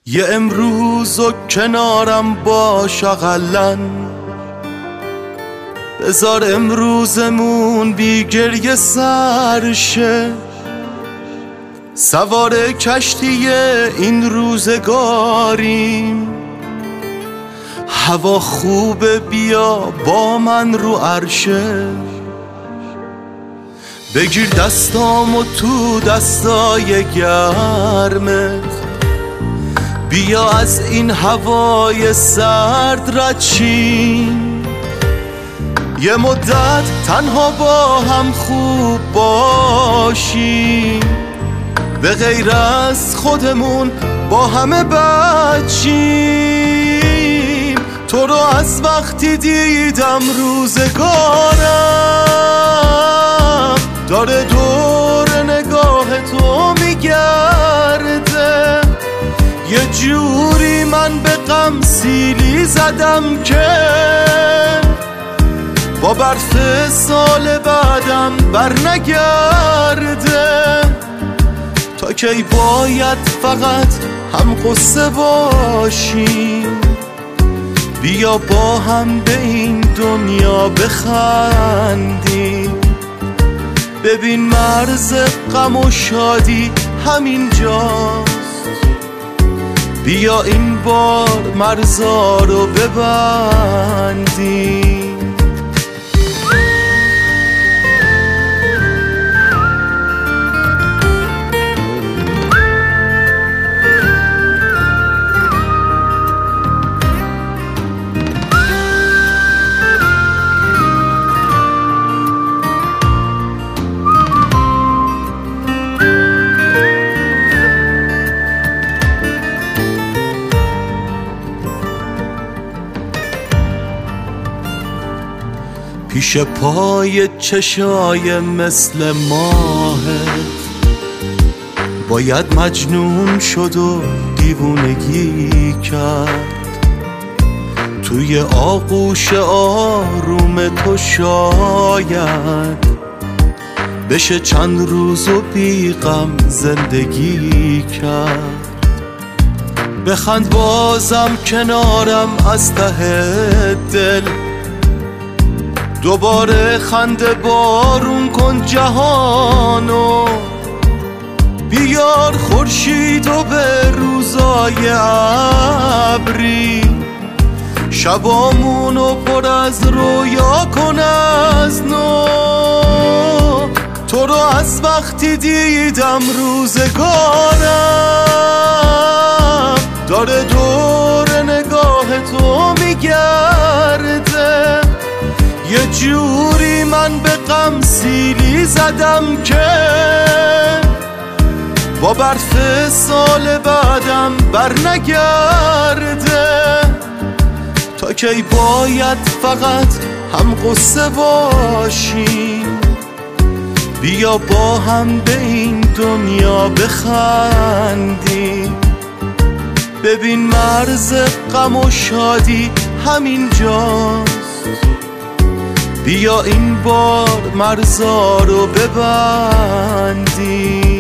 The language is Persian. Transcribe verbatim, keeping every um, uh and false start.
یه امروز و کنارم باش اقلن، بذار امروزمون بی گریه سر شه. سوار کشتی این روزگاریم، هوا خوبه بیا با من رو عرشه. بگیر دستامو تو دستای گرمت، بیا از این هوای سرد رد شیم. یه مدت تنها با هم خوب باشیم، به غیر از خودمون با همه بد شیم. تو رو از وقتی دیدم روزگارم داره دور نگاه تو میگرده. یه جوری من به غم سیلی زدم که با برف سال بعدم بر نگرده. تا کی باید فقط هم قصه باشیم، بیا با هم به این دنیا بخندیم. ببین مرز غم و شادی همین جاست، بیا این بار مرزا رو ببندیم. پیش پای چشای مثل ماهت باید مجنون شد و دیوونگی کرد. توی آغوش آروم تو شاید بشه چند روز و بی غم زندگی کرد. بخند بازم کنارم از ته دل، دوباره خنده بارون کن جهانو. بیار خورشید و به روزای ابری، شبامونو پر از رویا کن از نو. تو رو از وقتی دیدم روزگارم داره دور نگاه تو میگرده. یه جوری من به غم سیلی زدم که با برف سال بعدم بر نگرده. تا کی باید فقط هم قصه باشیم، بیا با هم به این دنیا بخندیم. ببین مرز غم و شادی همین جاست، بیا این بار مرزا رو ببندیم.